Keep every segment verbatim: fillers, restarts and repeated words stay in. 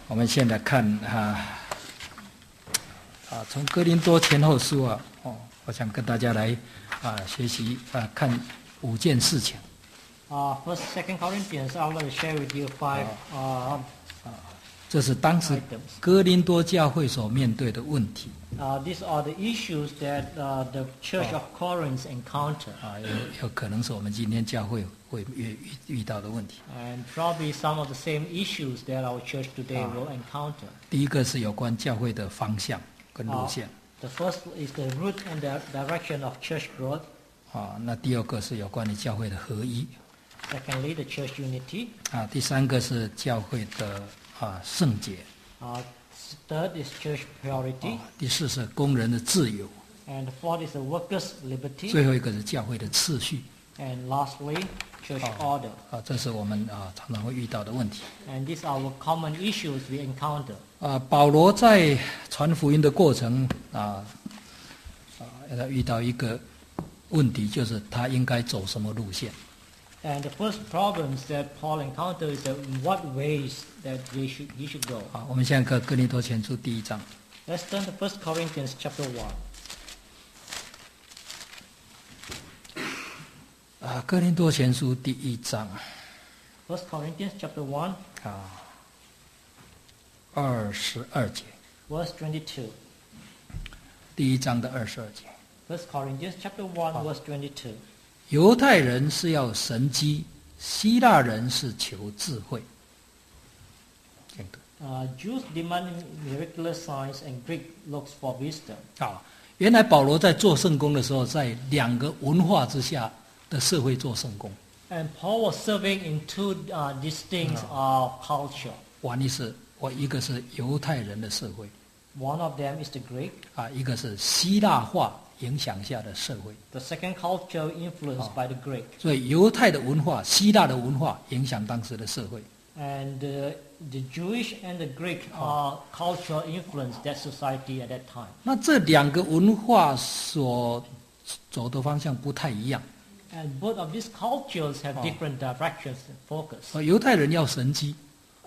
我们现在看啊啊，从哥林多前后书啊，哦，我想跟大家来啊学习啊，看五件事情。 Uh, First, Second Corinthians, I would like to share with you five uh, 这是当时哥林多教会所面对的问题。 uh, these are the issues that uh, the Church of Corinth encountered, 啊，有有可能是我们今天教会会遇遇遇到的问题。 and probably some of the same issues that our church today will encounter. 第一个是有关教会的方向跟路 Uh, 线。 the first is the route and the direction of church growth. 啊，那第二个是有关于教会的合一。 Secondly, the church unity. 啊，第三个是教会的啊圣洁。 Uh, third is church purity. 啊，第四是工人的自由。 And the fourth is the workers' liberty. 最后一个是教会的次序。 And lastly, church order. 啊，这是我们啊常常会遇到的问题。 And these are our common issues we encounter. 啊，保罗在传福音的过程啊啊，他遇到一个问题，就是他应该走什么路线。 And the first problems that Paul encountered is that in what ways that they should, he should go. 好，我们现在看哥林多前书第一章。 Let's turn to First Corinthians chapter one. 啊，哥林多前书第一章 First Corinthians chapter one, 啊，二十二节， verse twenty-two. 第一章的二十二节。 First Corinthians chapter one, verse twenty-two. 犹太人是要神机，希腊人是求智慧。这样的 Uh, Jews demand miraculous signs, and Greek looks for wisdom. 啊，原来保罗在做圣工的时候，在两个文化之下的社会做圣工。 And Paul was serving in two uh, distinct uh, culture. 完意思，我一个是犹太人的社会 One of them is the Greek. 啊，一个是希腊化影响下的社会。 The second culture influenced by the Greek. 所以犹太的文化、希腊的文化影响当时的社会。 And uh, the Jewish and the Greek uh, culture influenced that society at that time. 那这两个文化所走的方向不太一样。 And both of these cultures have different directions and focus. 呃犹太人要神迹，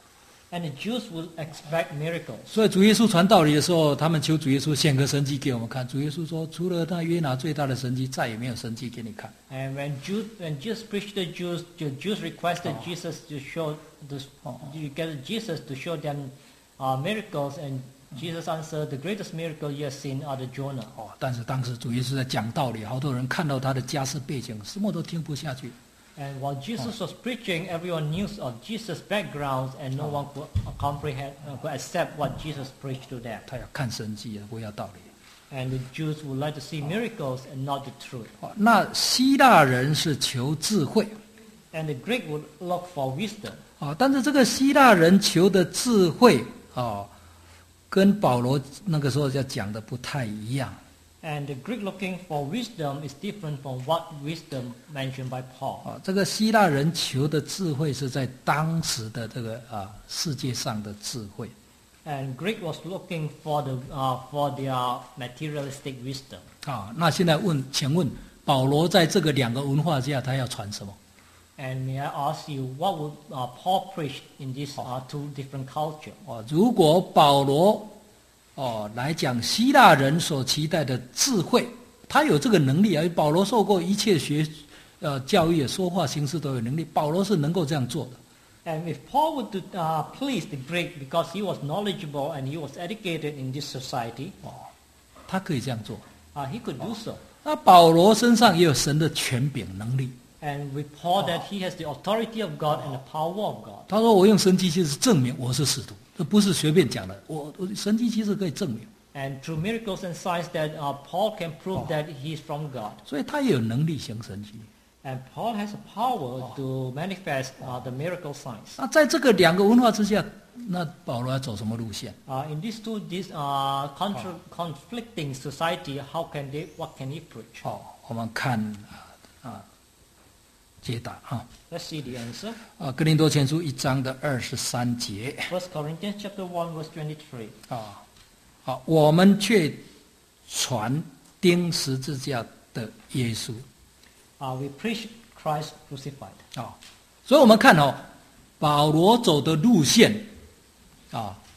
And the Jews will expect miracles. 所以主耶稣传道理的时候，他们求主耶稣显个神迹给我们看。主耶稣说：“除了那约拿最大的神迹，再也没有神迹给你看。” And when Jews, when Jesus preached to the Jews, the Jews requested Jesus to show this, you get Jesus to show them uh, miracles, and Jesus answered, "The greatest miracle you have seen are the Jonah." 哦，但是当时主耶稣在讲道理，好多人看到他的家世背景，什么都听不下去。 And while Jesus was preaching, everyone knew of Jesus' background, and no one could comprehend, uh, could accept what Jesus preached to them. 他要看神迹，不要道理。 And the Jews would like to see miracles and not the truth. 哦，那希腊人是求智慧。 And the Greek would look for wisdom. 啊，但是这个希腊人求的智慧啊，跟保罗那个时候要讲的不太一样。 And the Greek looking for wisdom is different from what wisdom mentioned by Paul. 啊，这个希腊人求的智慧是在当时的这个啊世界上的智慧。 And Greek was looking for the uh, for their materialistic wisdom. 啊，那现在问，请问保罗在这个两个文化下，他要传什么？ And may I ask you, what would uh, Paul preach in these uh, two different cultures? 哦，如果保罗哦来讲希腊人所期待的智慧，他有这个能力啊。保罗受过一切学呃教育，说话行事都有能力，保罗是能够这样做的。 And if Paul would uh, please the Greek because he was knowledgeable and he was educated in this society, 哦，他可以这样做。 uh, he could do so. 那保罗身上也有神的权柄能力。 And with Paul, that he has the authority of God and the power of God. 他说：“我用神迹奇事证明我是使徒，这不是随便讲的。我我神迹奇事可以证明， And through miracles and signs, that uh, Paul can prove that he is from God. 所以他也有能力行神迹。 And Paul has the power to manifest uh, the miracle signs. 那在这个两个文化之下，那保罗要走什么路线？ Uh, in these two these, uh, contra- conflicting society, how can they, what can he preach? 哦，我们看啊啊解答啊 Let's see the answer. 啊，哥林多前书一章的二十三节 First Corinthians chapter one, verse twenty-three. 啊，好，我们却传钉十字架的耶稣 Uh, we preach Christ crucified. 啊，所以我们看哦，保罗走的路线啊，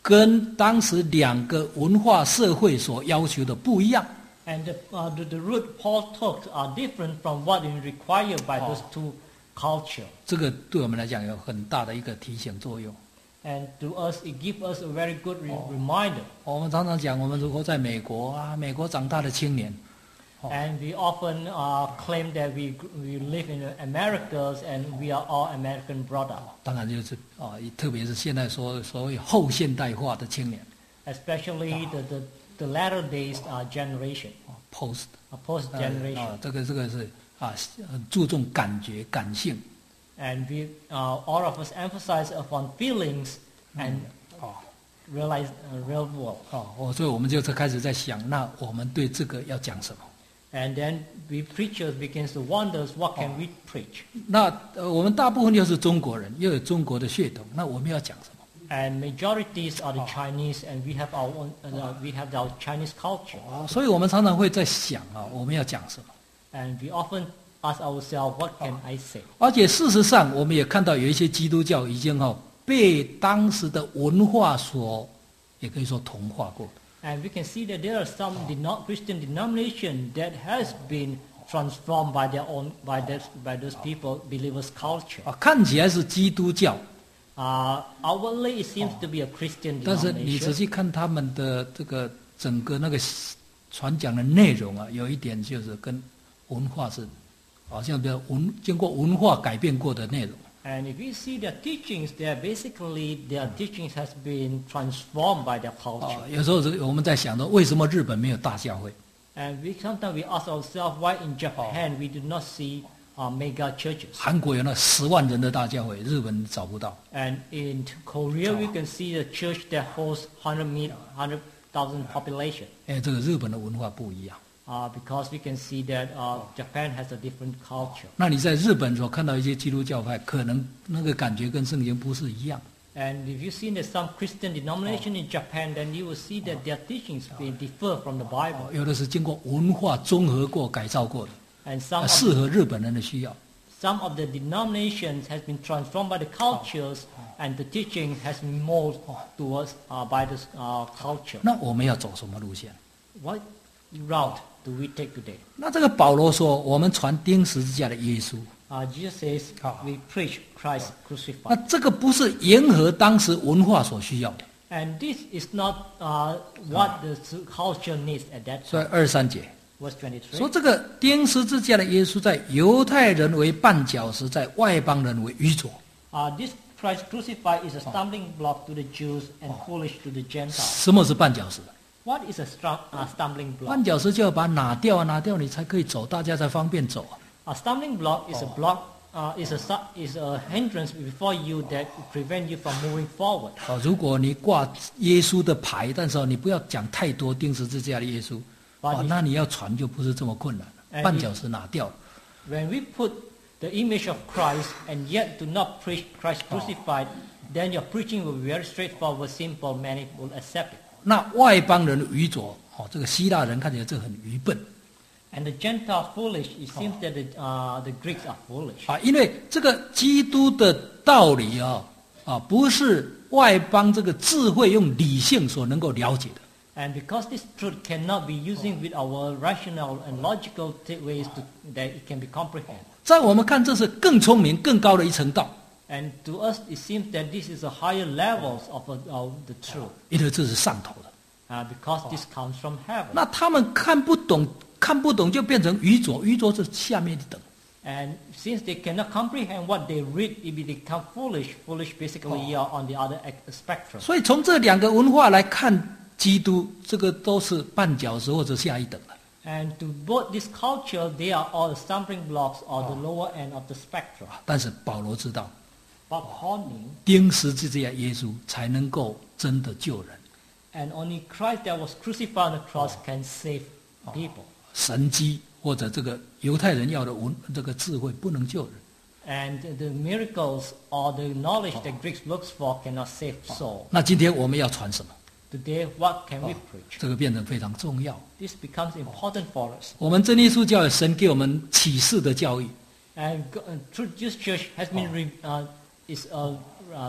跟当时两个文化社会所要求的不一样。 And the, uh, the, the route Paul took are different from what is required by those two cultures. 这个对我们来讲有很大的一个提醒作用。 And to us, it gives us a very good re reminder. 我们常常讲，我们如果在美国啊，美国长大的青年， And we often uh, claim that we we live in the Americas and we are all American brought up. 当然就是啊，特别是现在所所谓后现代化的青年 Especially the, the, the latter days uh, generation, ，post uh, post 呃 generation. 啊，这个这个是啊，很注重感觉、感性 And we, uh, all of us emphasize upon feelings and 啊 realize uh, real world. 啊，我所以我们就开始在想，那我们对这个要讲什么？ And then we preachers begins to wonder what can we preach. 那呃，我们大部分又是中国人，又有中国的血统，那我们要讲什么？ And majorities are the Chinese, and we have our own, uh, we have our Chinese culture. 啊，所以我们常常会在想啊，我们要讲什么？ And we often ask ourselves, what can I say? 而且事实上，我们也看到有一些基督教已经哈、哦、被当时的文化所，也可以说同化过。 And we can see that there are some deno- Christian denomination that has been transformed by their own, by that, by those people, believers' culture. 啊，看起来是基督教， Uh, outwardly, it seems to be a Christian 但是你仔 denomination. 细看他们的这个整个那个传讲的内容啊，有一点就是跟文化是，好像比较文经过文化改变过的内容。 And if we see their teachings, they are basically their teachings has been transformed by their 啊 culture. ， 有时候是我们在想着，为什么日本没有大教会？ And we sometimes we ask ourselves why in Japan we do not see uh, mega churches. 韩国有那十万人的大教会，日本找不到。 And in Korea we can see the church that hosts hundred mil- hundred thousand population. 哎，这个日本的文化不一样。 Uh, because we can see that uh, Japan has a different culture. 那你在日本所看到一些基督教派，可能那个感觉跟圣经不是一样。 And if you see that some Christian denomination in Japan, then you will see that their teachings will differ from the Bible. 有的是经过文化综合过、改造过的， And some 啊 of, 适合日本人的需要。 some of the denominations has been transformed by the cultures, and the teaching has been molded towards uh, by the uh, culture. 那我们要走什么路线？ What route do we take today? 那这个保罗说，我们传钉十字架的耶稣， Uh, Jesus says we preach Christ 那 crucified. 这个不是迎合当时文化所需要的。 And this is not uh, what the culture needs at that 所以 time. 二十三节 Verse twenty-three. 说，这个钉十字架的耶稣，在犹太人为绊脚石，在外邦人为愚拙。 Uh, this Christ crucified is a stumbling block to the Jews and foolish to the Gentiles. 什么是绊脚石？ What is a stru- uh, stumbling block? 绊脚石就要把它拿掉啊，拿掉你才可以走，大家才方便走啊。 A stumbling block is a block, uh, is a su- is a hindrance before you that prevent you from moving forward. 哦，如果你挂耶稣的牌，但是哦你不要讲太多钉十字架的耶稣，哦，那你要传就不是这么困难了。绊脚石拿掉了， When we put the image of Christ and yet do not preach Christ crucified, then your preaching will be very straightforward, simple, many will accept it. 那外邦人愚拙，哦，这个希腊人看起来这很愚笨 And the Gentiles foolish, it seems that the, uh, the Greeks are foolish. 啊，因为这个基督的道理啊，啊，不是外邦这个智慧用理性所能够了解的。 And because this truth cannot be using with our rational and logical t- ways to, that it can be comprehended. 在我们看，这是更聪明、更高的一层道， And to us, it seems that this is a higher levels of, uh, of the truth. 因为这是上头的。 Uh, because this comes from heaven. 那他们看不懂，看不懂就变成愚拙，愚拙是下面一等。 And since they cannot comprehend what they read, it will become foolish. Foolish basically are on the other ex- spectrum. 所以从这两个文化来看，基督这个都是绊脚石或者下一等的。 And to both this culture, they are all the stumbling blocks or the lower end of the spectrum. 但是保罗知道， But Paul knew, 钉十字架耶稣才能够真的救人。 and only Christ that was crucified on the cross can save people. 神迹或者这个犹太人要的文这个智慧不能救人。 And the miracles or the knowledge that Greeks looks for cannot save soul. 那今天我们要传什么？ Today, what can we preach? 这个变成非常重要。 This becomes important for us. 我们真耶稣教有神给我们启示的教育， And go- uh, through this church has been re- uh, is uh, uh,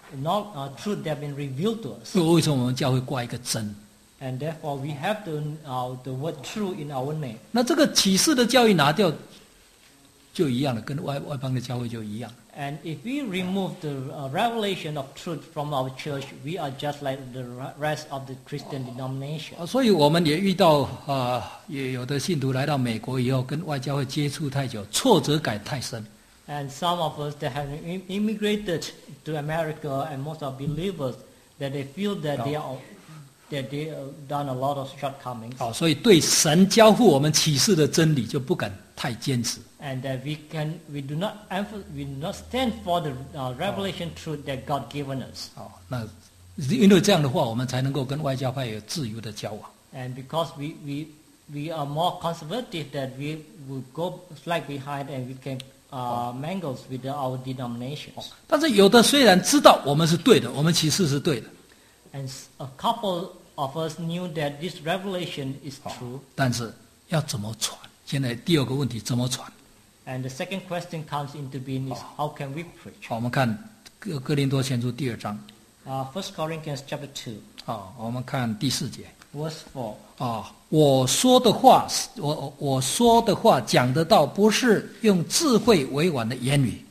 not uh, truth that have been revealed to us. 所以为什么我们教会挂一个真？ And therefore, we have the, uh, the word true in our name. 那这个启示的教义拿掉，就一样了，跟外外邦的教会就一样。 And if we remove the uh, revelation of truth from our church, we are just like the rest of the Christian denomination. 啊，所以我们也遇到啊，也有的信徒来到美国以后，跟外教会接触太久，挫折感太深。 And some of us that have im- immigrated to America, and most of believers, that they feel that they are that they have done a lot of shortcomings, 好，所以对神交付我们启示的真理就不敢太坚持。 and that we can we do not emph- we do not stand for the uh, revelation truth that God given us. 好，那因为这样的话，我们才能够跟外教派有自由的交往。 And because we we we are more conservative, that we will go flag behind and we can uh, mingle with our denominations. 但是有的虽然知道我们是对的，我们启示是对的， And s- a couple of us knew that this revelation is true. 但是要怎么传？现在第二个问题，怎么传？ And the second question comes into being is how can we preach? 好，我们看哥哥林多前书第二章， Uh, First Corinthians chapter two, 好，我们看第四节。 verse four. 啊，我说的话，我我说的话讲得到，不是用智慧委婉的言语。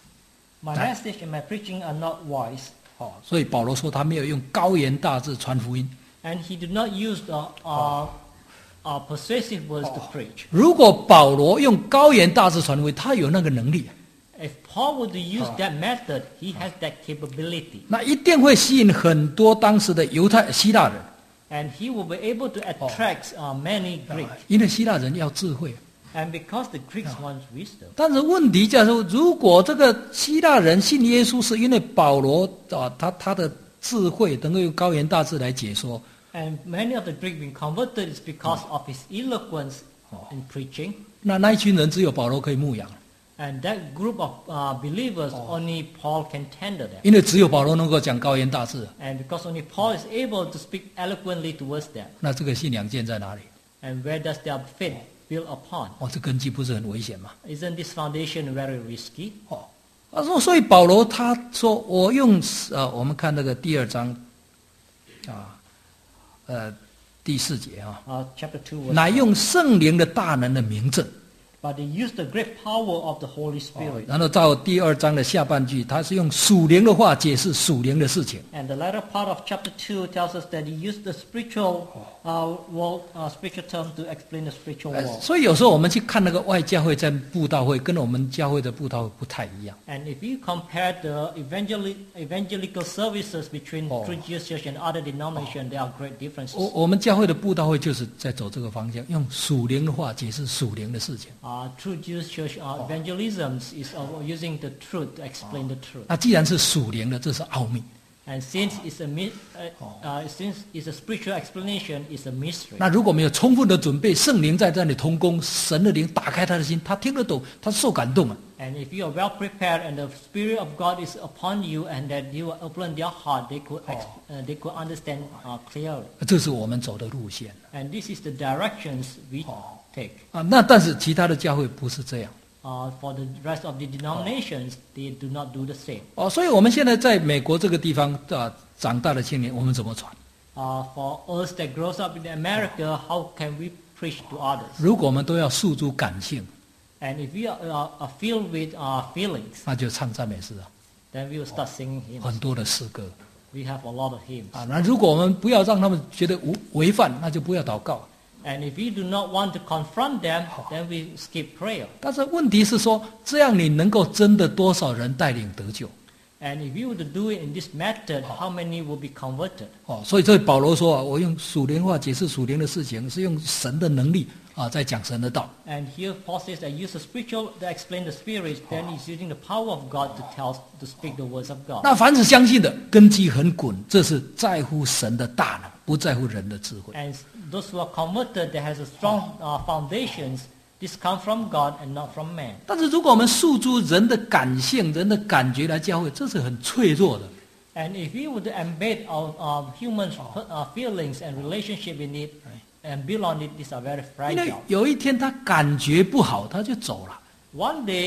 My message and my preaching are not wise, 哦，所以保罗说他没有用高言大志传福音。 and he did not use the uh, uh, persuasive words to preach. 如果保罗用高言大志传福音，他有那个能力， If Paul were to use that method, he has that capability, 那一定会吸引很多当时的犹太希腊人， and he will be able to attract uh, many Greeks. 因为希腊人要智慧。 And because the Greeks want wisdom, 但是问题就是说，如果这个希腊人信耶稣，是因为保罗啊，他他的智慧能够用高言大志来解说， and many of the Greeks being converted is because of his eloquence in preaching. 那那一群人只有保罗可以牧养， And that group of uh, believers, only Paul can tender them. 因为只有保罗能够讲高言大志。 And because only Paul is able to speak eloquently towards them. 那这个信仰建在哪里？ And where does their faith build upon? 哦，这根基不是很危险吗？ Isn't this foundation very risky? 哦，他说，所以保罗他说，我用呃，我们看那个第二章，啊，呃，第四节啊， Uh, chapter two verse 乃 four. 用圣灵的大能的明证。 But they use the great power of the Holy Spirit. 然后到第二章的下半句，他是用属灵的话解释属灵的事情。 And the latter part of chapter two tells us that he used the spiritual uh, world, uh, spiritual term to explain the spiritual 呃 world. 所以有时候我们去看那个外教会在布道会，跟我们教会的布道会不太一样。 And if you compare the evangeli- evangelical services between Oh. True Jesus Church and other denominations, there are great differences. 我我们教会的布道会就是在走这个方向，用属灵的话解释属灵的事情。 Uh, True Jesus Church uh, evangelism is uh, using the truth to explain the truth. 那既然是属灵的，这是奥秘。 And since it's a mi- uh, uh, since it's a spiritual explanation, it's a mystery. 那如果没有充分的准备，圣灵在这里同工，神的灵打开他的心，他听得懂，他受感动啊。 And if you are well prepared and the Spirit of God is upon you and that you open their heart, they could ex- uh, they could understand uh, clearly. 这是我们走的路线 And this is the directions we take. 啊。那但是其他的教会不是这样 Uh, for the rest of the denominations, they do not do the same. 哦。所以我们现在在美国这个地方啊长大的青年，我们怎么传？ Uh, for us that grows up in America, how can we preach to others? 如果我们都要诉诸感性， And if we are, uh, are filled with uh, feelings, 那就唱赞美诗啊， then we will start singing hymns. 很多的诗歌 We have a lot of hymns. 啊。那如果我们不要让他们觉得无违犯，那就不要祷告。 And if we do not want to confront them, then we skip prayer. 但是问题是说，这样你能够真的多少人带领得救？ And if you were to do it in this method, how many will be converted? 哦，所以这保罗说啊，我用属灵话解释属灵的事情，是用神的能力啊，在讲神的道。 And here Paul says that use the spiritual to explain the spirits, then he's using the power of God to tell, to speak the words of God. 那凡是相信的，根基很稳，这是在乎神的大能，不在乎人的智慧。 And those who are converted, that has a strong uh, foundations, this comes from God and not from man. 但是如果我们诉诸人的感性、人的感觉来教会，这是很脆弱的。 And if we were to embed our um, human uh, feelings and relationship in it and build on it, these are very 因为 fragile. 有一天他感觉不好，他就走了。 One day,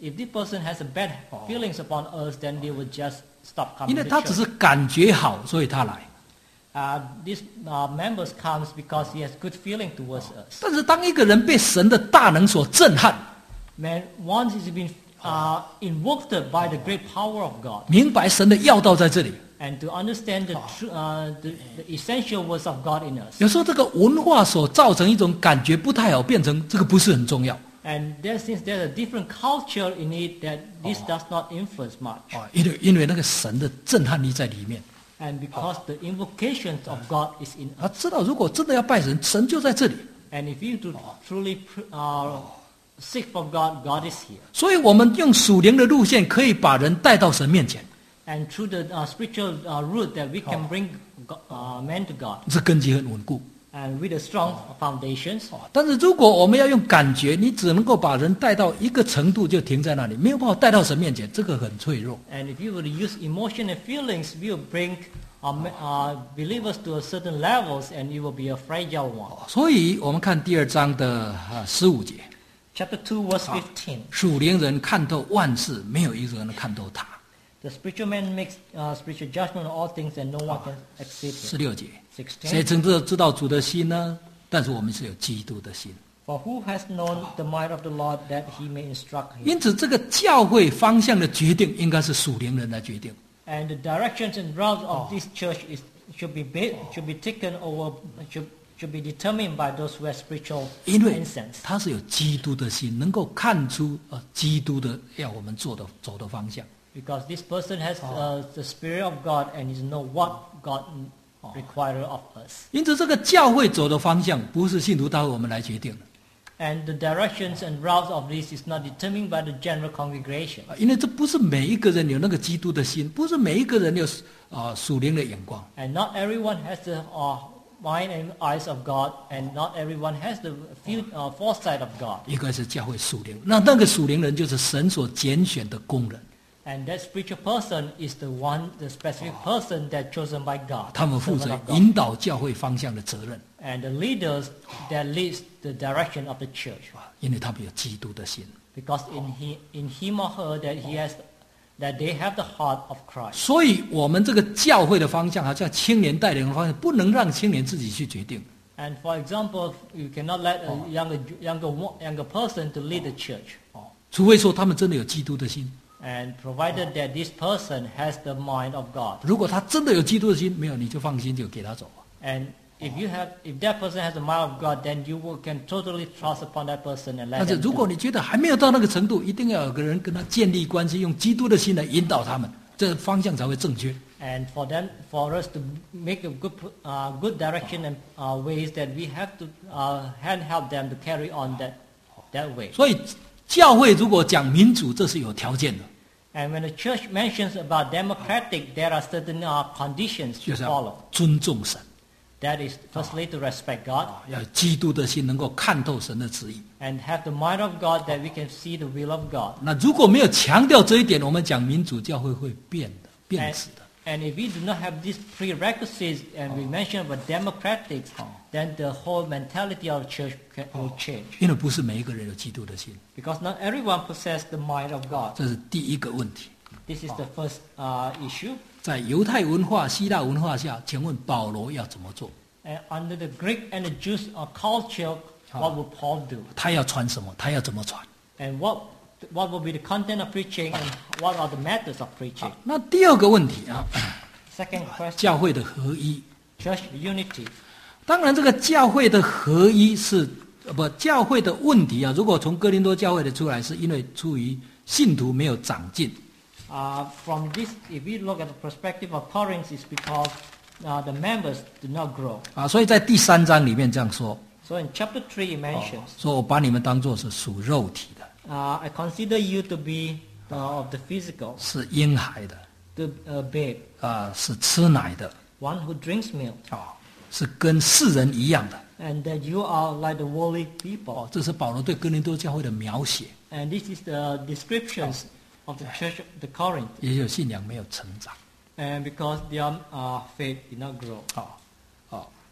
if this person has a bad feelings upon us, then they will just stop 因 coming 为 to 他只 church. 是感觉好，所以他来。 Uh, these uh, members comes because he has good feeling towards us. 但是当一个人被神的大能所震撼， Man, once he's been uh, invoked by the great power of God, 明白神的要道在这里， and to understand the, tru- uh, the, the essential words of God in us. 有时候这个文化所造成一种感觉不太好，变成这个不是很重要 And there, since there's a different culture in it, that this does not influence much. 啊，因为因为那个神的震撼力在里面。 And because the invocations of God is in 他 us. 知道如果真的要拜神，神就在这里。 And if you to truly pr- uh, seek for God, God is here. 所以我们用属灵的路线，可以把人带到神面前， And through the uh, spiritual uh, route that we can bring go- uh, men to God. 这根基很稳固。 And with the strong foundations. 但是如果我们要用感觉，你只能够把人带到一个程度就停在那里，没有办法带到神面前，这个很脆弱。 And if you would use emotion and feelings, we will bring uh, me- uh, believers to a certain levels, and it will be a fragile one. 所以我们看第二章的啊十五节， Chapter two, verse fifteen. 属灵人看透万事，没有一个人能看透他。 The spiritual man makes uh, spiritual judgment on all things, and no one can exceed 十 him. 六节，谁 sixteen. 曾知知道主的心呢？但是我们是有基督的心。 For who has known the mind of the Lord that he may instruct him? 因此，这个教会方向的决定，应该是属灵人来决定。 And the directions and routes of this church is should be ba- should be taken over should should be determined by those who have spiritual 因为 incense. 他是有基督的心，能够看出呃基督的要我们做的走的方向。 Because this person has uh, the Spirit of God and he knows what God requires of us. 因此，这个教会走的方向不是信徒大会我们来决定的， And the directions and routes of this is not determined by the general congregation. 啊因为这不是每一个人有那个基督的心，不是每一个人有啊属灵的眼光。 And not everyone has the uh, mind and eyes of God, and not everyone has the few, uh, foresight of God. 应该是教会属灵，那那个属灵人就是神所拣选的工人， And that spiritual person is the one, the specific person that chosen by God. 他们负 servant 责 of God. 引导教会方向的责任， And the leaders that leads the direction of the church. 啊因为他们有基督的心。 Because in, he, in him or her that he has, that they have the heart of Christ. 所以，我们这个教会的方向，好像青年带领的方向，不能让青年自己去决定。 And for example, you cannot let a younger, younger, wo- younger person to lead the church. 除非说他们真的有基督的心。 And provided that this person has the mind of God. 如果他真的有基督的心，没有你就放心，就给他走。 And if you have, if that person has the mind of God, then you will, can totally trust upon that person and let 但是 them 如 do. 果你觉得还没有到那个程度，一定要有个人跟他建立关系，用基督的心来引导他们，这方向才会正确。 And for them, for us to make a good, uh, good direction and uh, ways that we have to uh, hand help them to carry on that, that way. 所以，教会如果讲民主，这是有条件的， And when the church mentions about democratic, there are certain uh, conditions 就 to 是要 follow. 尊重神， That is, firstly, to respect God 要有基督的心，能够看透神的旨意。 and have the mind of God that we can see the will of God. 那如果没有强调这一点，我们讲民主教会会变的，变 And, 质的。 and if we do not have these prerequisites and we mention about democratic, then the whole mentality of the church can, will change. 因为不是每一个人有基督的心， Because not everyone possesses the mind of God. 这是第一个问题。 This is the first uh, issue. 在犹太文化、希腊文化下，请问保罗要怎么做？ And under the Greek and the Jewish uh, culture, what would Paul do? 他要传什么？他要怎么传？ And what, what will be the content of preaching and what are the methods of preaching? 那第二个问题啊， Second question, 教会的合一。 church unity. 当然，这个教会的合一是呃不教会的问题啊。如果从哥林多教会的出来，是因为出于信徒没有长进。 Uh, from this, if we look at the perspective of Corinth, it's because uh, the members do not grow. 啊，所以在第三章里面这样说， So in chapter three, it mentions, 说我把你们当作是属肉体的， uh, I consider you to be uh, of the physical, 是婴孩的， the uh, babe, 啊，是吃奶的， one who drinks milk, 啊，是跟世人一样的。 and that you are like the worldly 哦 people. 这是保罗对哥林多教会的描写， And this is the descriptions of the church of the Corinth. 也有信仰没有成长。 And because their uh, faith did not grow. 好，好，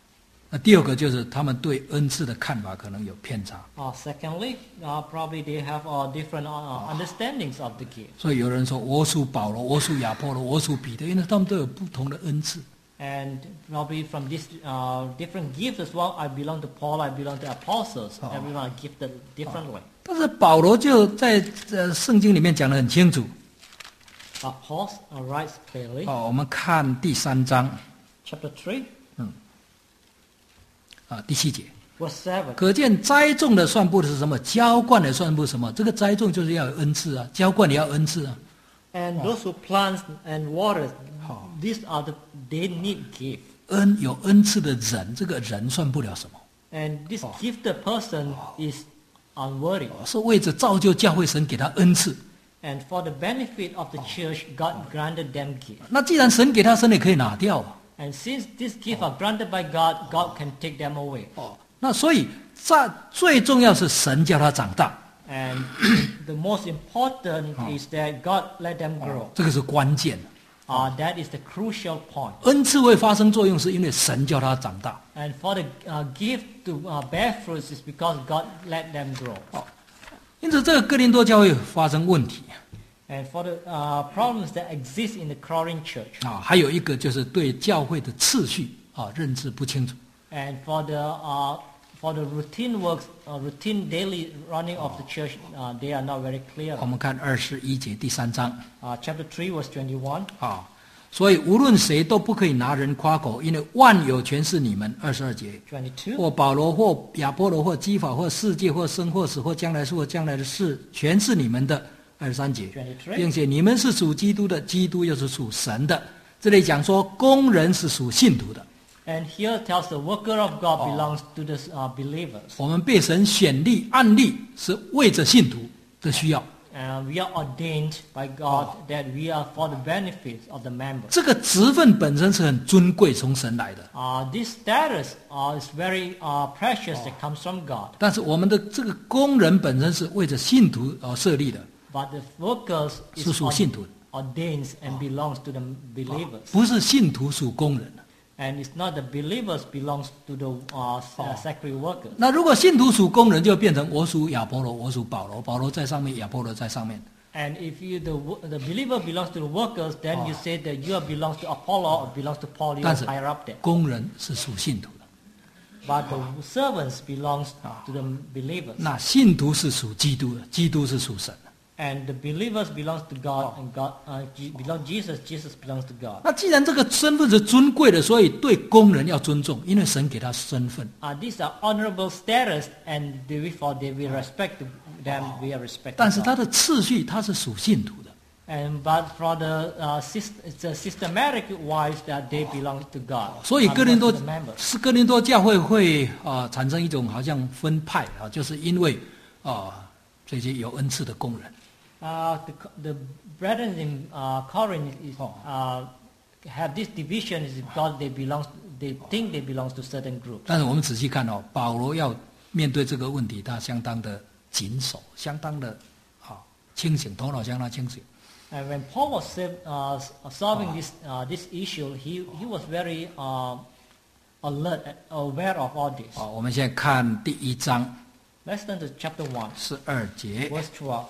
那第二个就是他们对恩赐的看法可能有偏差。 Uh, secondly, uh, probably they have uh, different uh, understandings of the gift. 所以有人说我属保罗，我属亚波罗，我属彼得，因为他们都有不同的恩赐。 And probably from these uh, different gifts as well, I belong to Paul, I belong to apostles. Oh. Everyone are gifted differently. 但是保罗就在呃圣经里面讲得很清楚。 Uh, Paul uh, writes clearly. 哦，我们看第三章 Chapter three, 啊第七节， verse seven. 可见栽种的算不是什么，浇灌的算不是什么。这个栽种就是要有恩赐啊，浇灌也要恩赐啊。 And those who plant and water, Oh. these are the they need gift. 恩有恩赐的人，这个人算不了什么， And this gifted person is unworthy. 是为着造就教会，神给他恩赐。 And for the benefit of the church, God granted them gift. 那既然神给他，神也可以拿掉啊。 And since these gifts are granted by God, God can take them away. 哦，那所以在最重要是神叫他长大， And the most important is that God let them grow. 这个是关键。 Uh, that is the crucial point. 恩赐会发生作用，是因为神叫他长大。 And for the uh, gift to uh, bear fruits is because God let them grow. 因此，这个哥林多教会发生问题 And for the uh, problems that exist in the Korean church. 啊，还有一个就是对教会的次序啊认知不清楚。 And for the uh, for the routine works, uh, routine daily running of the church, uh, they are not very clear. 我们看二十一节第三章 Uh, chapter three, verse twenty-one. 啊，所以无论谁都不可以拿人夸口，因为万有全是你们。二十二节， twenty-two. 或保罗，或亚波罗，或基法，或世界，或生，或死，或将来是，或将来的事，全是你们的。二十三节， twenty-three. 并且你们是属基督的，基督又是属神的。这里讲说工人是属信徒的， And here tells the worker of God belongs to the uh, believers. 我们被神选立按立，是为着信徒的需要。 And we are ordained by God that we are for the benefits of the members. 这个职分本身是很尊贵，从神来的。 Uh, this status uh, is very uh, precious that comes from God. 但是我们的这个工人本身是为着信徒而设立的， But the workers 是 is 属信徒的， ordained and belongs to the believers. 不是信徒属工人。 And it's not the believers belongs to the uh, uh, sacred workers. 那如果信徒属工人，就变成我属亚波罗，我属保罗，保罗在上面，亚波罗在上面。 And if you the wo- the believer belongs to the workers, then you say that you are belongs to Apollo or belongs to Paul. You 但 are 是 higher up there. 工人是属信徒的， But the servants belongs to the believers. 那信徒是属基督的，基督是属神的。 And the believers belongs to God, and God uh, Je- belong Jesus. Jesus belongs to God. 那既然这个身份是尊贵的，所以对工人要尊重，因为神给他身份。 Uh, these are honorable status, and therefore they will respect them. We are respecting. 但是 God. 他的次序，他是属信徒的。 And but for the uh, syst- it's a systematic wise that they belong to God. 所以 uh, 哥林多 not to the members. 是哥林多教会会啊、呃、产生一种好像分派啊，就是因为啊、呃、这些有恩赐的工人。 Uh, the, co- the brethren in uh, Corinth is, uh, have this division is because they belong. They think they belong to certain groups. 但是我们仔细看哦，保罗要面对这个问题，他相当的谨守，相当的啊清醒，头脑相当清醒。 And when Paul was sav- uh, s- solving this uh, this issue, he he was very uh, alert, and aware of all this. 好，我们现在看第一章 Let's turn to chapter one, 十二节。 verse twelve.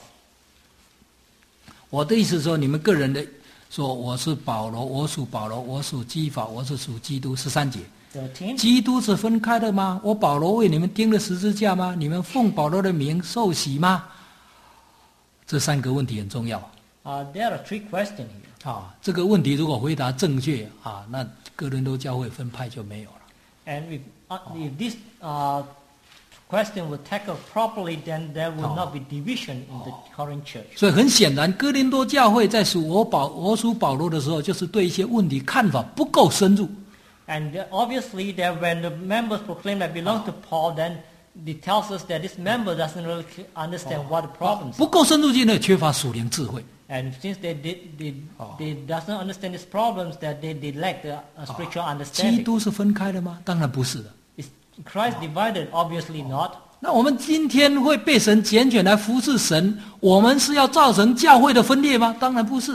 我的意思是说，你们个人的说我是保罗，我属保罗，我属基法，我是属基督。十三节， Thirteen. 基督是分开的吗？我保罗为你们钉了十字架吗？你们奉保罗的名受洗吗？这三个问题很重要 Uh, there are three questions here. 啊！这个问题如果回答正确啊，那哥林多教会分派就没有了。 And if, uh, if this uh, question were tackled properly, then there would not be division in the Corinth church. 所以很显然，哥林多教会在属我保我属保罗的时候，就是对一些问题看法不够深入。 And uh, obviously, that when the members proclaim that belong to Paul, then it tells us that this member doesn't really understand what the problems 不 are. 够深入，就因为缺乏属灵智慧。 And since they did, they, they doesn't understand these problems, that they, they lack the uh, spiritual 基 understanding. 督是分开的吗？当然不是的。 Is Christ divided? Obviously not. 那我们今天会被神拣选来服侍神，我们是要造成教会的分裂吗？当然不是的。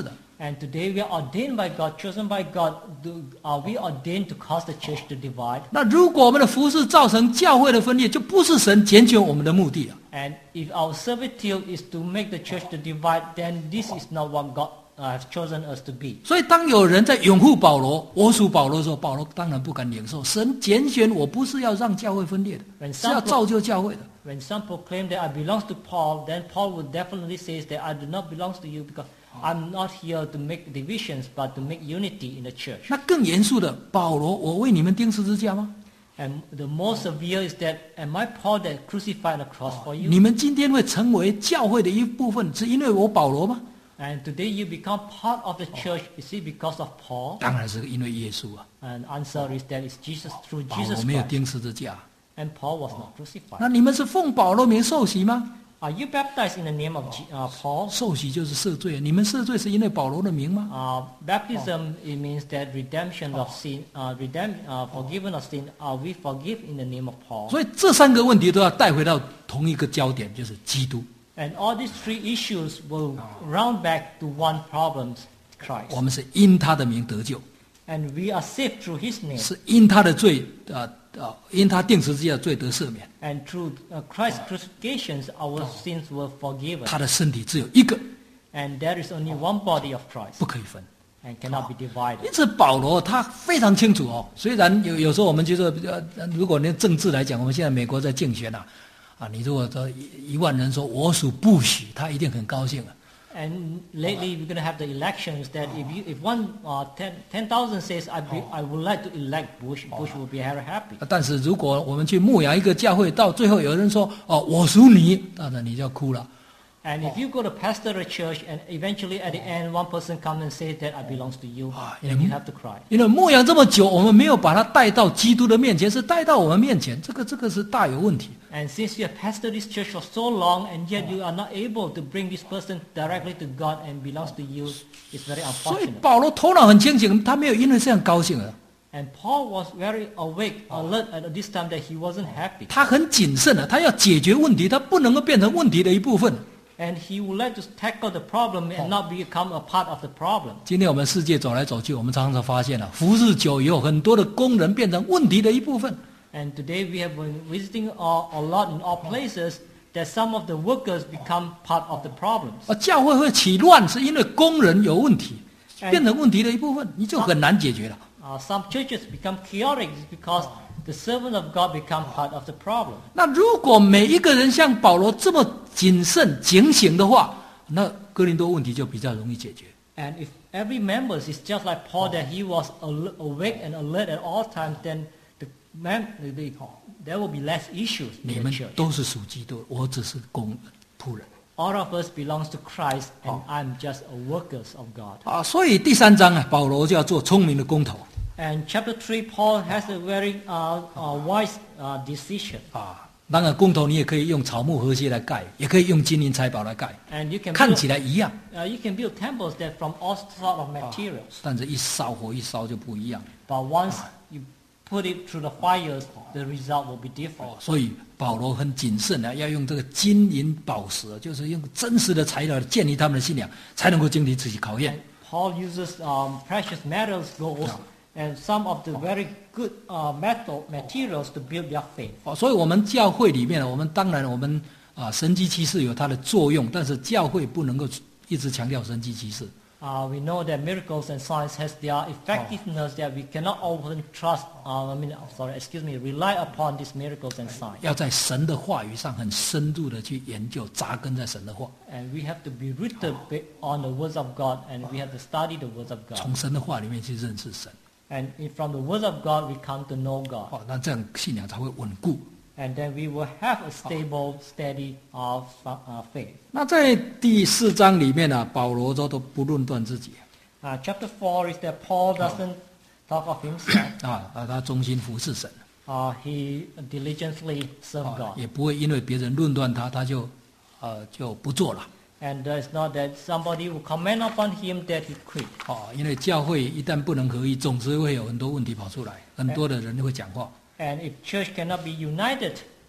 And today we are ordained by God, chosen by God. To, uh, we are ordained to cause the church to divide. 那如果我们的服事造成教会的分裂，就不是神拣选我们的目的了。 And if our servitude is to make the church to divide, then this is not what God uh, has chosen us to be. 所以，当有人在拥护保罗、我属保罗的时候，保罗当然不敢领受。神拣选我不是要让教会分裂的， When 是要 some 造就教会的。 When some proclaim that I belong to Paul, then Paul would definitely say that I do not belong to you because I'm not here to make divisions, but to make unity in the church. 那更严肃的，保罗，我为你们钉十字架吗？ And the more severe is that, am I Paul that crucified the cross for you? 你们今天会成为教会的一部分，是因为我保罗吗？ And today you become part of the church. Is it because of Paul? 当然是因为耶稣啊。 And answer is that it's Jesus through 保罗 Jesus 没有 Christ. 钉十字架。 And Paul was not crucified. 那你们是奉保罗名受洗吗？ Are you baptized in the name of G- uh, Paul? 受洗就是赦罪，你们赦罪是因为保罗的名吗？ Uh, baptism it means that redemption of sin, uh, redemp, uh, forgiven of sin. Are we forgive in the name of Paul? 所以这三个问题都要带回到同一个焦点，就是基督。 And all these three issues will round back to one problem, Christ. 我们是因他的名得救， And we are saved through His name. 是因他的罪，呃呃，因他定十字架的罪得赦免。 And through uh, Christ's crucifixions, our sins were forgiven. 他的身体只有一个， And there is only one body of Christ 不可以分。 and cannot be divided. 因此保罗他非常清楚哦。虽然有有时候我们觉得，呃，如果连政治来讲，我们现在美国在竞选啊，啊，你如果说一一万人说我属不许，他一定很高兴啊。 And lately we're going to have the elections that if you, if one uh, ten ten thousand says I be, I would like to elect Bush, Bush will be very happy. 但是如果我们去牧养一个教会，到最后有人说哦我属你，当然你就要哭了。 And if you go to pastor a church and eventually at the end one person comes and says that I belongs to you, then you have to cry. 因为牧养这么久，我们没有把他带到基督的面前，是带到我们面前，这个这个是大有问题。 And since you have pastored this church for so long and yet you are not able to bring this person directly to God and belongs to you, it's very 所以 unfortunate. 保罗头脑很清醒，他没有因为这样高兴啊， And Paul was very awake, alert at this time that he wasn't happy. 他很谨慎的，他要解决问题，他不能够变成问题的一部分。 And he would like to tackle the problem and not become a part of the problem. 今天我们世界走来走去，我们常常发现了、啊，服侍久以后，很多的工人变成问题的一部分。 And today we have been visiting a, a lot in all places that some of the workers become part of the problems. 而教会会起乱，是因为工人有问题， And 变成问题的一部分，你就很难解决了。 Uh, some churches become chaotic because the servant of God become part of the problem. 那如果每一个人像保罗这么谨慎警醒的话，那哥林多问题就比较容易解决。 And if every member is just like Paul, that he was al- awake and alert at all times, then the mem- the, the, there will be less issues 你 in the 们 church. 都是属基督，我只是工人仆人 All of us belongs to Christ, and I'm just a workers of God. 啊。所以第三章啊，保罗就要做聪明的工头 And chapter three, Paul has a very uh, uh, wise uh, decision. 啊。当然，工头你也可以用草木和谐来盖，也可以用金银财宝来盖， And you can 看 build, 起来一样， uh, you can build temples that from all sort of materials. 但是一烧火一烧就不一样。 But once you put it through the fires, the result will be different. 所以保罗很谨慎啊，要用这个金银宝石，就是用真实的材料建立他们的信仰，才能够经得起考验。 Paul uses um, precious metals, gold, and some of the very good uh, metal materials to build their faith. 哦，所以我们教会里面，我们当然我们啊神迹奇事有它的作用，但是教会不能够一直强调神迹奇事。 Uh, we know that miracles and signs has their effectiveness that we cannot often trust. Uh, I mean, sorry, excuse me, rely upon these miracles and signs. 要在神的话语上很深入的去研究，扎根在神的话， And we have to be rooted on the words of God, and we have to study the words of God. 从神的话里面去认识神。 And if from the words of God, we come to know God. 哦，那这样信仰才会稳固。 And then we will have a stable, steady uh, fa- uh, faith. 那在第四章里面呢、啊，保罗都都不论断自己 Uh, chapter four is that Paul doesn't talk of himself. 啊啊，他忠心服侍神， Uh, he diligently served 啊， God. 也不会因为别人论断他，他就呃就不做了。 And uh, it's not that somebody will comment upon him that he quit. 哦，因为教会一旦不能合一，总是会有很多问题跑出来，很多的人会讲话。 And if church cannot be united,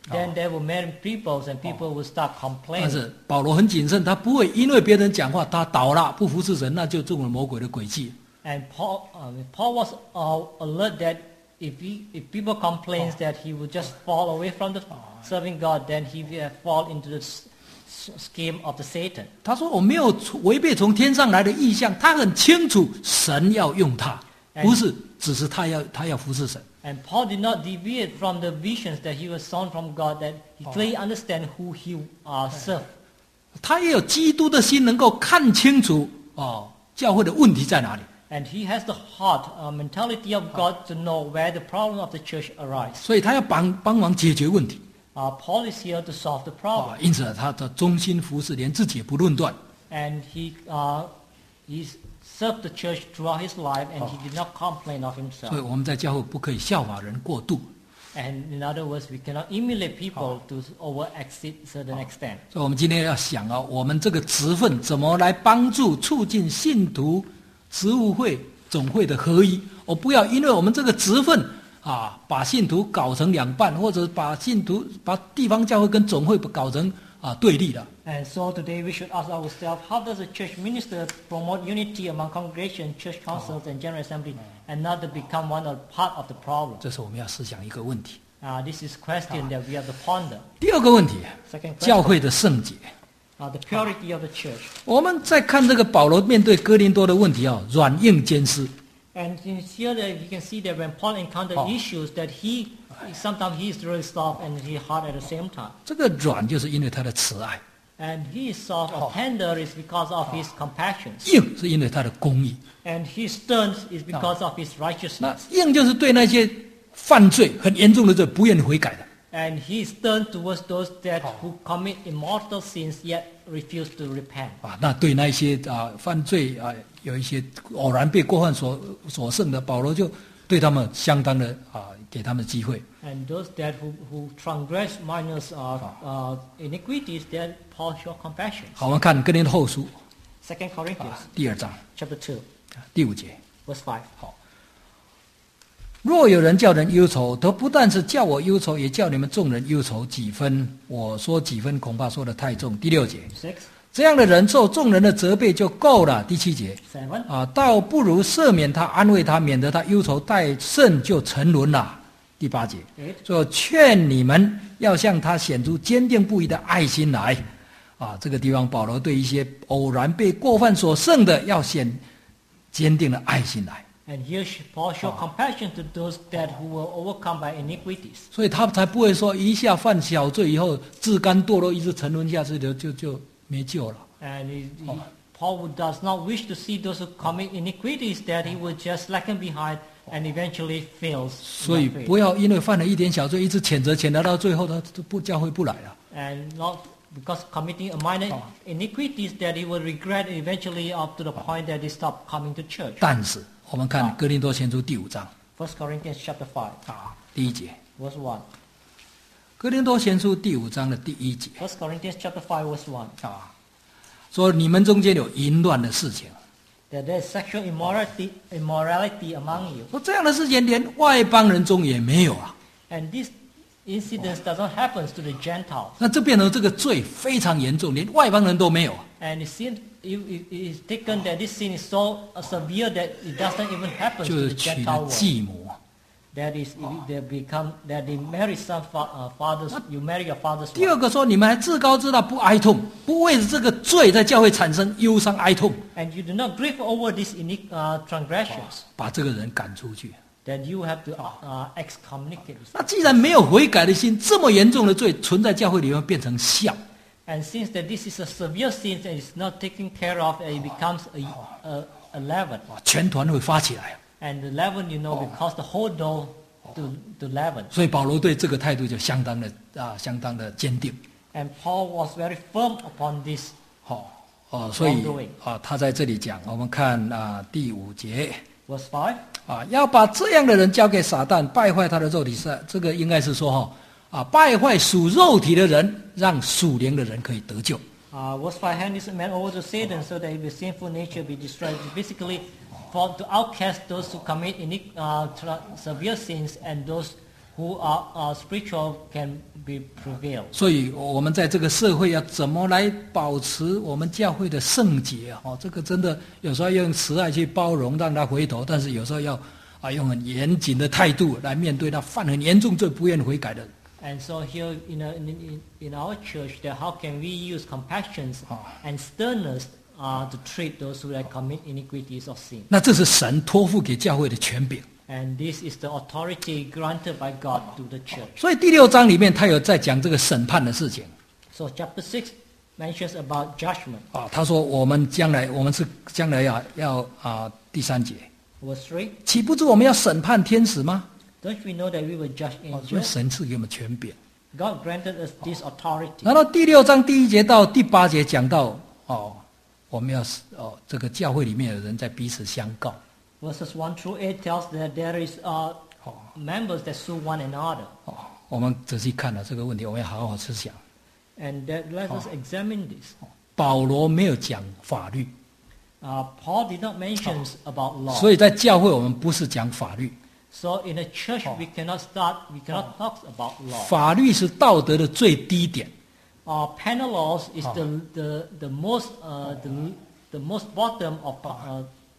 then they will marry peoples and people will start 但 complaining. 是保罗很谨慎，他不会因为别人讲话他倒了不服侍神，那就中了魔鬼的诡计。 And Paul, uh, Paul was uh, alert that if he, if people complains that he would just fall away from the serving God, then he will fall into the s- s- scheme of the Satan. 他说我没有违背从天上来的意象，他很清楚神要用他，不是只是他要他要服侍神。 And Paul did not deviate from the visions that he was shown from God, that he clearly understand who he uh, served. 他也有基督的心，能够看清楚哦教会的问题在哪里。 And he has the heart, uh, mentality of God to know where the problem of the church arise. 所以他要帮帮忙解决问题 Uh, Paul is here to solve the 啊 problem. 因此他的忠心服侍，连自己也不论断。 And he, uh, he served the church throughout his life, and he did not complain of 所以 himself. 我们在教会不可以效法人过度。 And in other words, we cannot emulate people to over exceed certain extent. 所以我们今天要想啊，我们这个职分怎么来帮助促进信徒职务会总会的合一？我不要因为我们这个职分啊，把信徒搞成两半，或者把信徒把地方教会跟总会搞成啊对立的。 And so today we should ask ourselves, how does the church minister promote unity among congregation, church councils, and general assembly, and not to become one of part of the problem? 这是我们要思想一个问题。 Uh, this is question that we have to ponder. 第二个问题， Second 教 question, 会的圣洁。 uh, the purity of the church. 我们在看这个保罗面对哥林多的问题啊，软硬兼施。 And in here that you can see that when Paul encountered Oh. issues, that he sometimes he is really soft and he hard at the same time. 这个软就是因为他的慈爱， And he is soft or tender is because of his compassion. 硬是因为他的公义。 And his stern is because of his 那 righteousness. 硬就是对那些犯罪很严重的罪不愿意悔改的。 And he is stern towards those that who commit immortal sins yet refuse to repent. 啊，那对那些啊犯罪啊有一些偶然被过犯所所胜的，保罗就对他们相当的啊给他们机会。 And those that who, who transgress minor uh, uh, iniquities, then Paul show compassion. 好，我们看哥林多后书 Second Corinthians 啊第二章 chapter two, 第五节。 verse five. 若有人叫人忧愁，都不但是叫我忧愁，也叫你们众人忧愁几分。我说几分，恐怕说得太重。第六节， Six, 这样的人受众人的责备就够了。第七节， seven, 啊，倒不如赦免他，安慰他，免得他忧愁太甚就沉沦了。第八节， eight, 所以劝你们要向他显出坚定不移的爱心来。啊，这个地方保罗对一些偶然被过犯所胜的，要显坚定的爱心来。 And here Paul showed compassion to those that who were overcome by iniquities. 所以他才不会说一下犯小罪以后自甘堕落，一直沉沦下去的就就没救了。 And he, he, Paul does not wish to see those who commit iniquities that he would just lagging behind and eventually fails. 所以 in their 不要因为犯了一点小罪，一直谴责谴责到最后，他都不教会不来了。 faith. And not because committing a minor iniquities that he will regret eventually up to the point that he stopped coming to church. 但是我们看哥林多前书第五章 First Corinthians chapter five, 啊第一节， verse one. 哥林多前书第五章的第一节 First Corinthians chapter five, verse one. 啊，说你们中间有淫乱的事情， That there is sexual immorality, immorality among you. 说这样的事情连外邦人中也没有啊。 And this incident does not happen to the Gentiles. 那这变成这个罪非常严重，连外邦人都没有啊。 And it seems it, it, it is taken that this sin is so uh, severe that it doesn't even happen 就 to 是 the 娶 Gentile 了 world. 继母。 That is, it- they become that they marry some fa- uh, fathers. You marry your father's 第二 wife, 个说，你们还自高自大，不哀痛，不为这个罪在教会产生忧伤哀痛， and you do not grieve over these iniq- uh, transgressions. 把这个人赶出去。 Then you have to uh, excommunicate. 那既然没有悔改的心，这么严重的罪存在教会里面变成笑， And since that this is a severe sin and is not taken care of, it becomes a, a, a leaven. 啊全团会发起来。 And the leaven, you know, will cause the whole dough to, to leaven. 所以保罗对这个态度就相当的啊，相当的坚定。 And Paul was very firm upon this. 好、哦，所以 Wrongdoing. 啊，他在这里讲，我们看啊第五节 Verse five. 啊，要把这样的人交给撒旦，败坏他的肉体是这个应该是说哈啊，败坏属肉体的人，让属灵的人可以得救。 Uh, verse five, hand this man over to Satan so that his sinful nature be destroyed. Basically, for to outcast those who commit iniq- uh, tra- severe sins and those who are, are spiritual can be prevailed. 所以我们在这个社会要怎么来保持我们教会的圣洁啊？哦，这个真的有时候要用慈爱去包容，让他回头，但是有时候要啊用很严谨的态度来面对那犯很严重罪不愿悔改的人。 And so here in, a, in, in, in our church, that how can we use compassion and sternness uh, to treat those who like commit iniquities or sin? 那这是神托付给教会的权柄。 And this is the authority granted by God to the church. 所以第六章里面他有在讲这个审判的事情。 So chapter six mentions about judgment. 啊，他说我们将来我们是将来要要啊第三节。 Verse three. 岂不知我们要审判天使吗？ Don't we know that we will judge 哦，所以 angels? 神赐给我们权柄。 God granted us this authority. 然后第六章第一节到第八节讲到哦，我们要哦这个教会里面有人在彼此相告。 Verses one through eight tells that there is uh, members that sue one another. 哦，我们仔细看了这个问题，我们要好好思想。 And that let us examine this. 保罗没有讲法律， Uh, Paul did not mention about law. 所以在教会我们不是讲法律， So in a church we cannot start, we cannot talk about law. 法律是道德的最低点。 Uh, penal laws is the, the, the most uh, the, the most bottom of uh,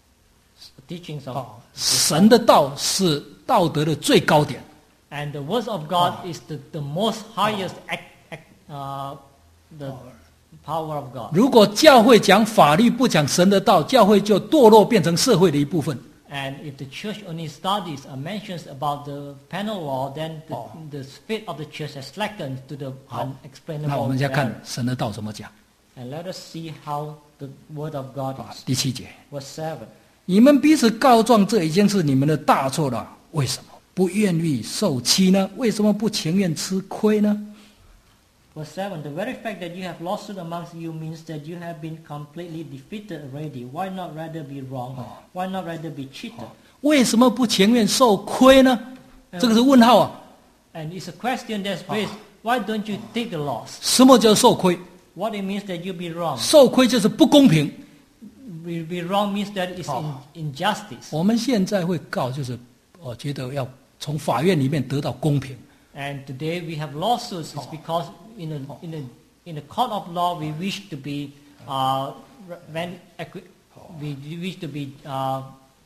teachings of 神的道是道德的最高点。 and the words of God is the, the most highest act, act, uh, the power of God. 如果教会讲法律不讲神的道，教会就堕落变成社会的一部分。 And if the church only studies or mentions about the penal law, then the, the spirit of the church has slackened to the 那 我 unexplainable 们再看 error. 神的道怎么讲。 And let us see how the word of God 啊 is. 第七节， Verse seven. 你们彼此告状，这已经是你们的大错了。为什么不愿意受欺呢？为什么不情愿吃亏呢？ Verse seven. The very fact that you have lawsuit amongst you means that you have been completely defeated already. Why not rather be wrong? Why not rather be cheated? 为什么不情愿受亏呢？这个是问号啊！ And it's a question that's raised. Why don't you take the loss? 什么叫受亏？ What it means that you be wrong. 受亏就是不公平。 Be, be wrong means that it's in, injustice. 我们现在会告，就是我觉得要从法院里面得到公平。 And today we have lawsuits. It's because in a, in a, in a court of law we wish to be uh, when we wish to be uh,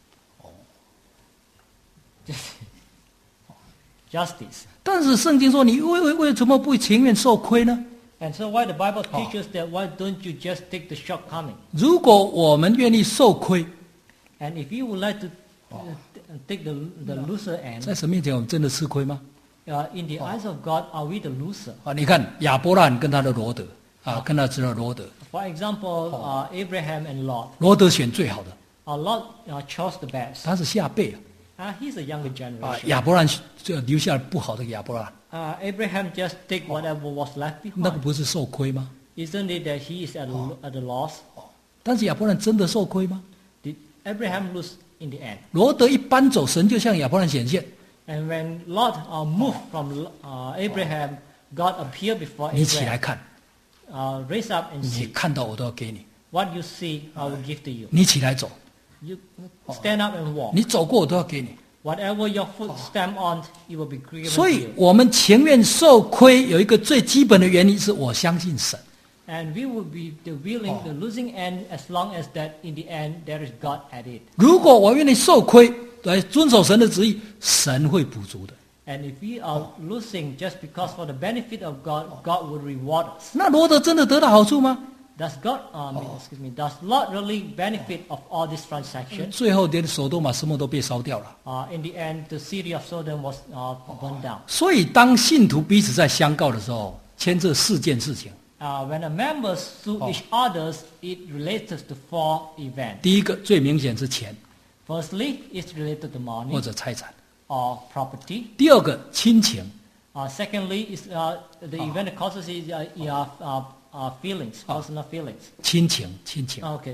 justice. 但是圣经说，你为为为什么不情愿受亏呢？ And so why the Bible teaches that why don't you just take the shortcoming? 如果我们愿意受亏， And if you would like to uh, take the, the loser end, 在神面前我们真的吃亏吗？ uh, in the eyes of God, are we the loser? 啊，你看亚伯拉罕跟他的罗德啊，跟他知道罗德， For example, uh, Abraham and Lot. 罗德选最好的， Uh, Lot uh, chose the best. 他是下辈 Uh, he's a younger 啊， generation. 亚伯拉罕就留下不好的亚伯拉罕， Uh, Abraham just take whatever was left 那个 behind. 不是受亏吗？ Isn't it that he is at a, at a loss? 但是亚伯拉罕真的受亏吗？ Did Abraham lose in the end? 罗德一搬走，神就向亚伯拉罕显现， And when Lot uh, moved from uh, Abraham, God appeared before 你起来 Abraham. 看， Uh, raise up and 你 see. 看到我都要给你， What you see, I will give to you. 你起来走， You stand up and walk. 你走过我都要给你。 Whatever your foot stamp on, it will be given 所 to 以 you. 我们情愿受亏，有一个最基本的原因是我相信神。 And we will be the willing, the losing end, as long as that in the end there is God at it. 如果我愿意受亏来遵守神的旨意，神会补足的。 And if we are losing just because for the benefit of God, God will reward us. 那罗德真的得到好处吗？ Does God, um, excuse me, does Lot really benefit of all these transactions? 最后连索多玛什么都被烧掉了。 Uh, in the end, the city of Sodom was uh, burned down. 所以当信徒彼此在相告的时候，牵涉四件事情。 Uh, when the members sue each others, it relates to four events. 第一个最明显是钱 Firstly, it's related to 或 money 者财产； or property. 第二个亲情； Uh, secondly, is uh, the event that causes is uh, yeah, uh, uh, feelings, personal feelings. 亲情，亲情 Okay,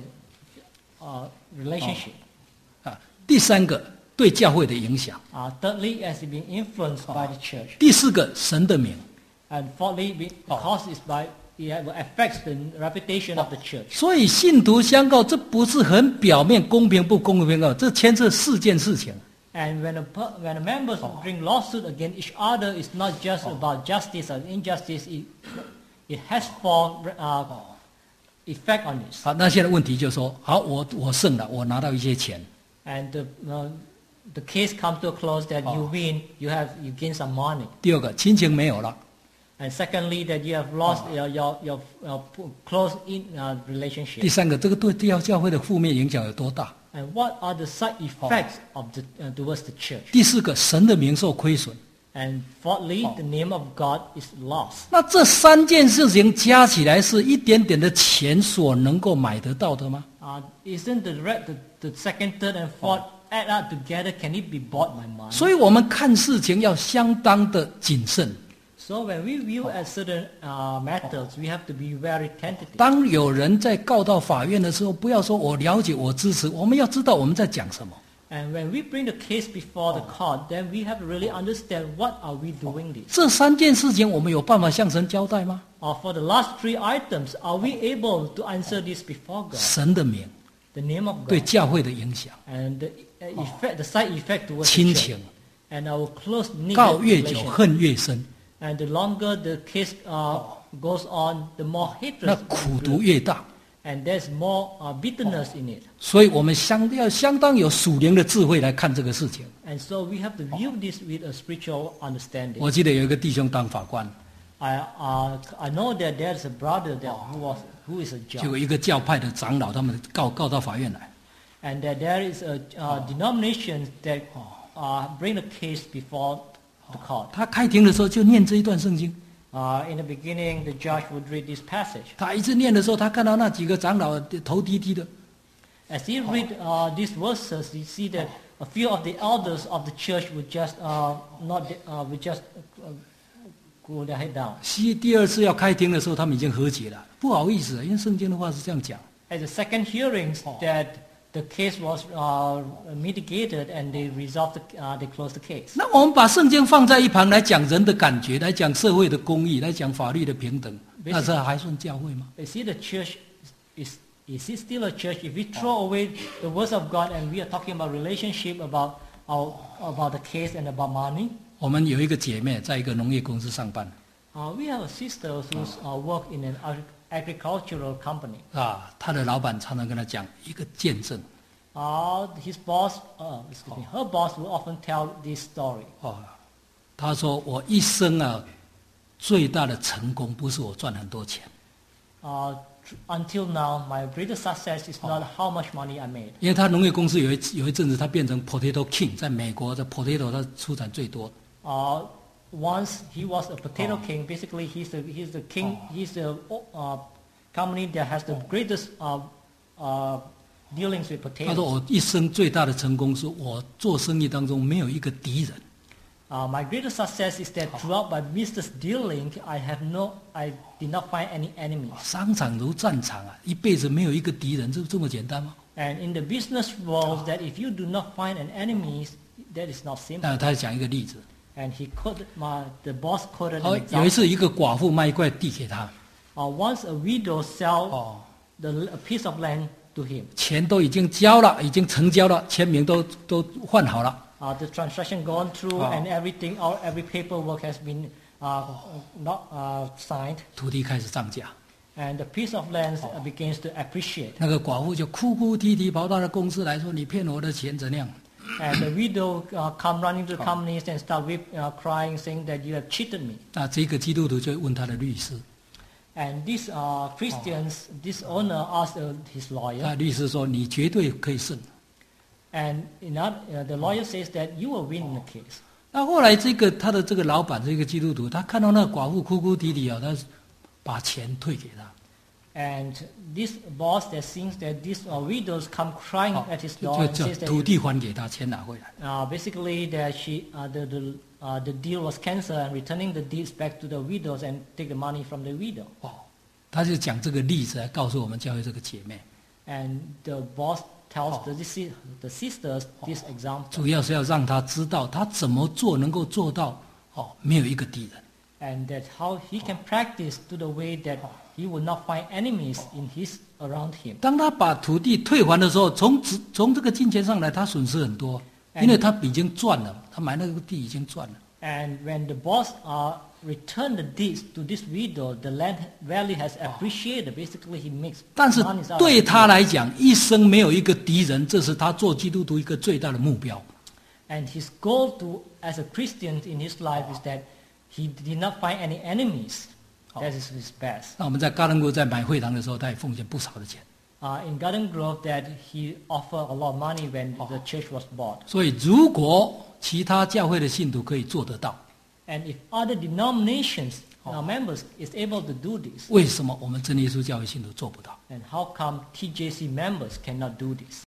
uh, relationship. 啊。第三个对教会的影响； Uh, thirdly, as it being influenced by the church. 第四个神的名。 And fourthly, be- because it's by it affects the reputation of the church. 所以信徒相告，这不是很表面公平不公平啊，这牵涉四件事情。 And when a, per- when a members bring lawsuit against each other, it's not just about justice or injustice. It, it has for uh, effect on this. 好，那现在问题就是说，好，我我胜了，我拿到一些钱。 And the, uh, the case comes to a close that you win, you have you gain some money. 第二个，亲情没有了。 And secondly, that you have lost your your your uh, close in uh, 第 relationship. 三个，这个对教教会的负面影响有多大？ And what are the side effects of the uh, towards the church? 第四个，神的名受亏损。 And fourthly, the name of God is lost. 那这三件事情加起来是一点点的钱所能够买得到的吗？ Uh, isn't the, re- the the second, third, and fourth add up together? Can it be bought by money? 所以我们看事情要相当的谨慎。 So when we view at certain uh, matters, we have to be very tentative. 当有人在告到法院的时候，不要说我了解、我支持，我们要知道我们在讲什么。 And when we bring the case before the court, then we have to really understand what are we doing this. 这三件事情，我们有办法向神交代吗？ Or for the last three items, are we able to answer this before God? 神的名 The name of 对 God 教会的影响， and the uh, effect, the side effect towards 亲 the 情 church, and our close knit 告越久 relation. 恨越深， And the longer the case uh, goes on, the more 那 hatred, 苦毒越大。 and there's more uh, bitterness in it. 所以我们相要相当有属灵的智慧来看这个事情。 And so we have to view this with a spiritual understanding. 我记得有一个弟兄当法官， I uh, I know that there's a brother that who was who is a 结 judge, 果一个教派的长老他们告告到法院来， and that there is a uh, denomination that uh, bring the case before the court. 他开庭的时候就念这一段圣经。 Uh, in the beginning, the judge would read this passage. 他一直念的时候，他看到那几个长老头低低的， As he read uh, these verses, you see that a few of the elders of the church would just uh, not uh, would just uh, go their head down. 西第二次要开庭的时候，他们已经和解了。不好意思，因为圣经的话是这样讲。 At the second hearings, that the case was uh, mitigated and they resolved, the, uh, they closed the case. 那我们把圣经放在一旁来讲人的感觉，来讲社会的公义，来讲法律的平等，那这还算教会吗？ You see, the church is is it still a church? If we throw away the words of God and we are talking about relationship, about our, about the case and about money. 我们有一个姐妹在一个农业公司上班， Uh, we have a sister who's uh, work in an agri- agricultural company. 啊，她的老板常常跟她讲一个见证， Uh, his boss, uh, excuse me, her boss will often tell this story. 哦，她说我一生啊最大的成功不是我赚很多钱， Uh, tr- until now, my greatest success is not how much money I made. 因为她农业公司有一有一阵子她变成 potato king，在美国的 potato 它出产最多。 Uh, once he was a potato king. Basically, he's the he's the king. He's the uh, company that has the greatest uh, uh, dealings with 他说 potatoes. 我一生最大的成功是我做生意当中没有一个敌人。 Uh, my greatest success is that throughout my business dealing, I have no, I did not find any enemies. 商场如战场啊，一辈子没有一个敌人，这这么简单吗？ And in the business world, that if you do not find an enemy, that is not simple. 那他讲一个例子， And he quoted my, the boss quoted 好 an 有一 example. 次一个寡妇卖一块地给他， Uh, once a widow sell 哦， the a piece of land to him. 钱都已经交了，已经成交了，签名都都换好了。 Uh, the transaction gone through Oh. and everything, all every paperwork has been uh, not uh, signed, 土地开始涨价， and the piece of land uh, begins to appreciate. 那个寡妇就哭哭啼啼跑到他公司来说：“你骗我的钱怎样 And the widow uh, come running to the companies and start weep, uh, crying, saying that you have cheated me.？” 那这个基督徒就问他的律师， And these uh, Christians, this owner asked uh, his 那 lawyer, 律师说：“你绝对可以胜。” and in that, uh, the lawyer says that you will win in the case. 那后来这个他的这个老板这个基督徒，他看到那个寡妇哭哭啼啼啊，他把钱退给他。 And this boss that sees that these uh, widows come crying 好 at his 就 door and 就 says 土 that 地还给他，钱拿回来。 uh, basically that she uh, the the, uh, the deal was cancelled and returning the deeds back to the widows and take the money from the widow. 哦，他就讲这个例子来告诉我们教会这个姐妹， And the boss tells the sis- the sisters this example. 主要是要让他知道他怎么做能够做到哦，没有一个敌人。 And that how he can practice to the way that he will not find enemies in his around him. 当他把土地退还的时候，从只从这个金钱上来，他损失很多。 因为他已经赚了，他买那个地已经赚了。 And when the boss uh, returned the deeds to this widow, the land value has appreciated. Basically, he makes 但是 money out of 对 it. 他来讲，一生没有一个敌人，这是他做基督徒一个最大的目标。 And his goal to, as a Christian in his life, is that he did not find any enemies. That is his best. 那我们在加伦国在买会堂的时候，他也奉献不少的钱。 Uh, in Garden Grove, that he offered a lot of money when the church was bought. 所以，如果其他教会的信徒可以做得到， And if other denominations, uh, members, is able to do this, 为什么我们真耶稣教会信徒做不到？ then how come T J C members cannot do this?